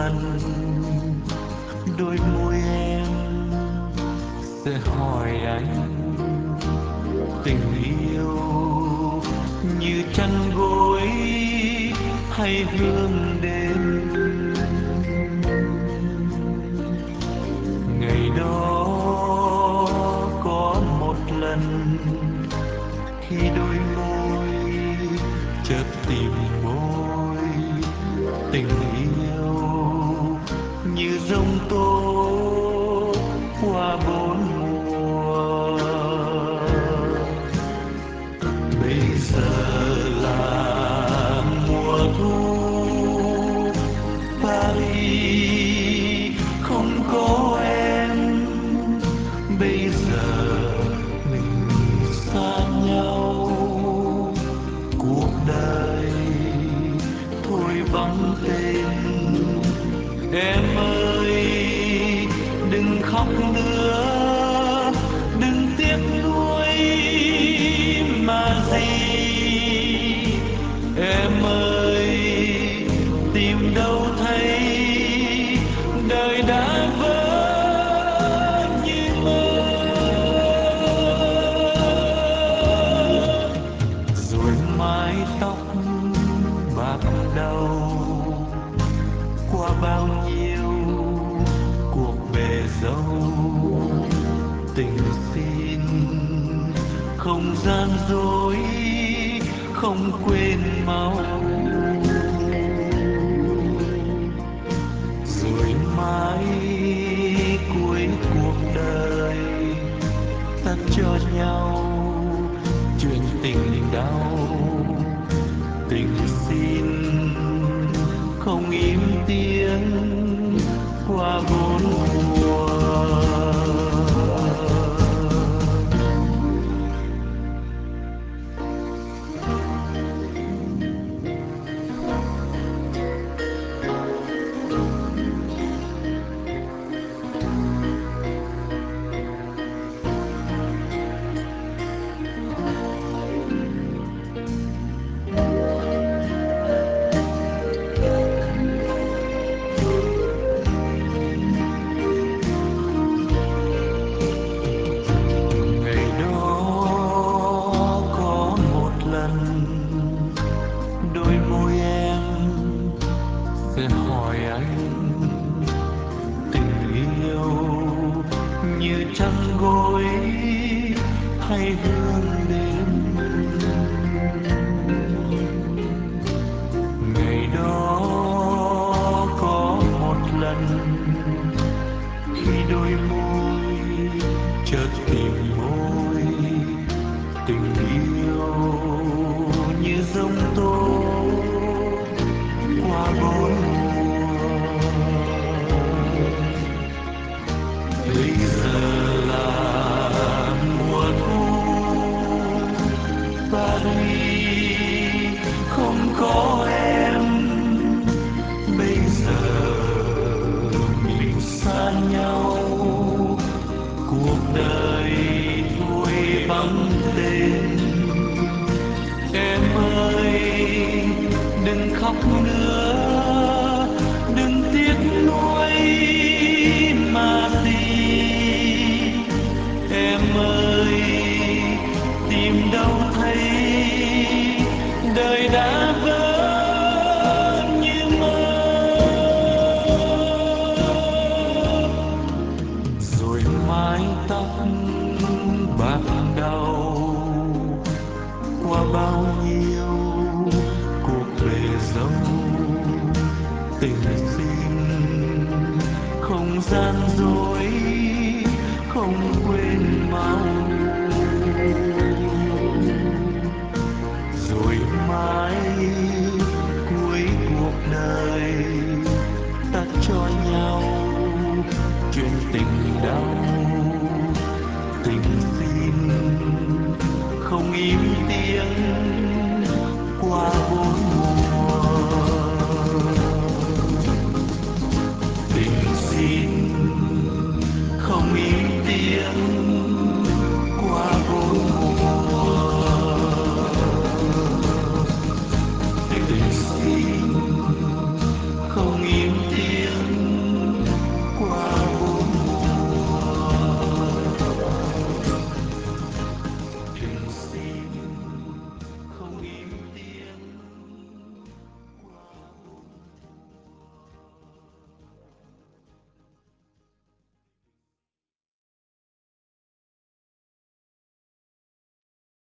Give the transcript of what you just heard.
lần đôi môi em sẽ hỏi anh tình yêu như chăn gối hay hương đêm. Ngày đó có một lần khi đôi môi chợt tìm môi, tình yêu như giông tố qua bốn mùa. Bây giờ là mùa thu, Paris không có em. Bây giờ mình xa nhau, cuộc đời thôi vắng tên. Em ơi đừng khóc nữa, đừng tiếc nuối mà gì. Em ơi tìm đâu thấy đời đã vỡ như mơ. Rồi mái tóc bạc đầu qua bao nhiêu cuộc bề dâu, tình xin không gian dối không quên mau. Rồi mãi cuối cuộc đời ta cho nhau chuyện tình đau, tình xin không im tiếng qua bốn mùa. Ngày đó có một lần đôi môi em sẽ hỏi anh tình yêu như trăng gối hay hương đêm. Ngày đó có một lần khi đôi môi chợt tìm môi, tình yêu như giông tố qua bốn mùa. Bây giờ là mùa thu, Paris không có em. Bây giờ mình xa nhau, cuộc đời thôi vắng tên. Em ơi đừng khóc nữa, đừng tiếc nuối mà gì. Em ơi tìm đâu thấy đời đã vỡ như mơ. Rồi mái tóc bạc đầu qua bao nhiêu cuộc bề dâu, tình xin không gian dối không quên mau.